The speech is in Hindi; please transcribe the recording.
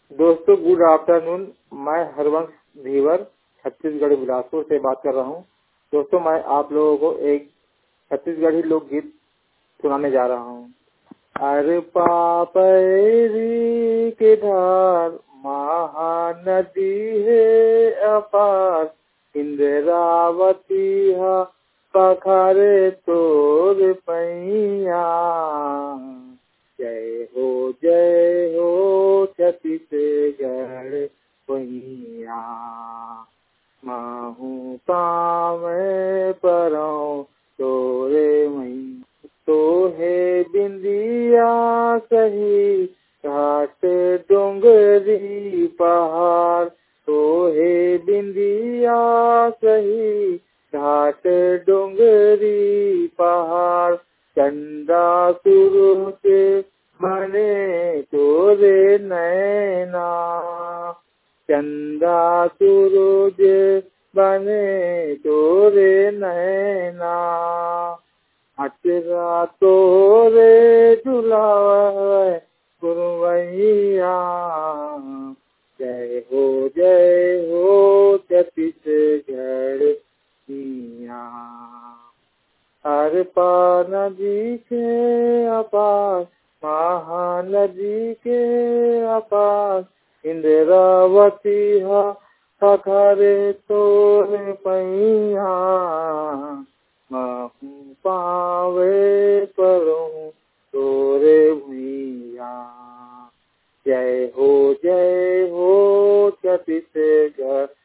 दोस्तों गुड आफ्टरनून। मैं हरवंश धीवर छत्तीसगढ़ बिलासपुर से बात कर रहा हूं। दोस्तों मैं आप लोगों को एक छत्तीसगढ़ी लोकगीत सुनाने जा रहा हूं। अरे पापरी के धार महानदी है अपार, इंद्रावती हा पखारे तोर पैया। जय हो छत्तीसगढ़ पैया। माहू पावे परौ तोरे मई, तो है बिंदिया सही घाट डोंगरी पहाड़, तो है बिंदिया सही घाट डोंगरी पहाड़। चंदा सुरु से बने तोरे नैना, चंदा सूरज बने तोरे नैना। अचरा तोरे झुलावे गुरुवैया। जय हो छत्तीसगढ़ मिया। हर पा नदी के अपार, महानदी के अपार, इंद्रावती हा पखारे तोरे पैया। माहू पावे परो तोरे भैया। जय हो छत्तीसगढ़